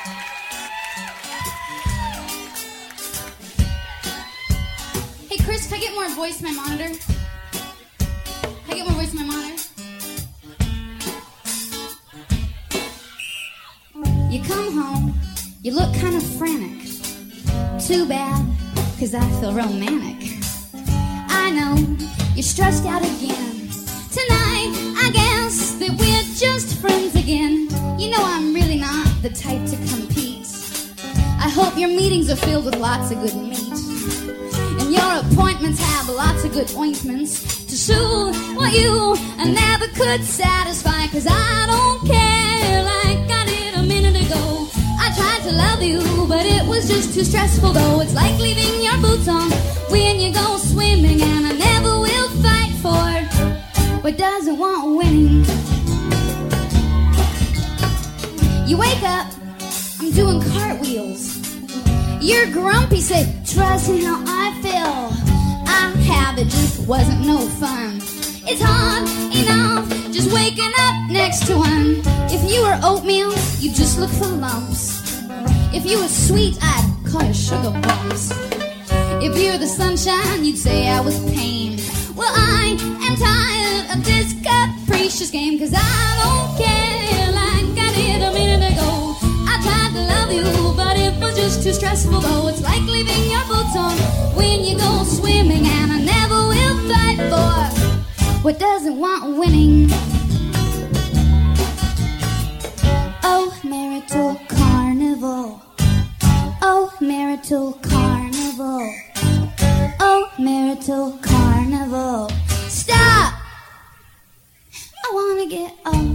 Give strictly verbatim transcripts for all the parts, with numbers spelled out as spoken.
Hey, Chris, can I get more voice in my monitor? Can I get more voice in my monitor? You come home, you look kind of frantic. Too bad, cause I feel romantic. I know, you're stressed out again. Tonight, I guess that we're just friends again. You know I'm really not the type to compete. I hope your meetings are filled with lots of good meat. And your appointments have lots of good ointments to soothe what you never could satisfy. Cause I don't care like I did a minute ago. I tried to love you, but it was just too stressful though. It's like leaving your boots on when you go swimming. And I never will fight for what doesn't want winning. You wake up, I'm doing cartwheels. You're grumpy, say, trust me how I feel. I have, it just wasn't no fun. It's hard enough just waking up next to one. If you were oatmeal, you'd just look for lumps. If you were sweet, I'd call you sugar bumps. If you were the sunshine, you'd say I was pain. Well, I am tired of this capricious game. Cause I don't care like I did a minute ago. I tried to love you, but it was just too stressful though. It's like leaving your boots on when you go swimming. And I never will fight for what doesn't want winning. Oh, marital carnival. Oh, marital carnival. Oh, marital carnival. Stop! I wanna get off.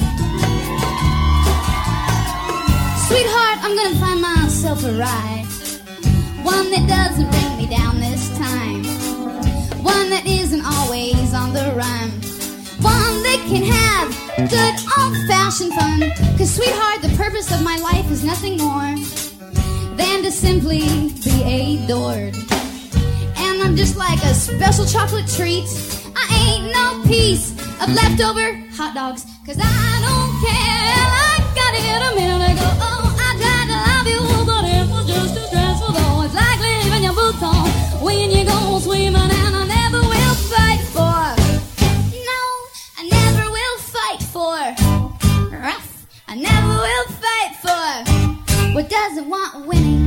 Sweetheart, I'm gonna find myself a ride. One that doesn't bring me down this time. One that isn't always on the run. One that can have good old-fashioned fun. Cause sweetheart, the purpose of my life is nothing more than to simply be adored. And I'm just like a special chocolate treat. I ain't no piece of leftover hot dogs. Cause I don't care like I did a minute ago. Oh, I tried to love you, but it was just too stressful though. It's like leaving your boots on when you go swimming. And I never will fight for, no, I never will fight for, rough, I never will fight for what doesn't want winning.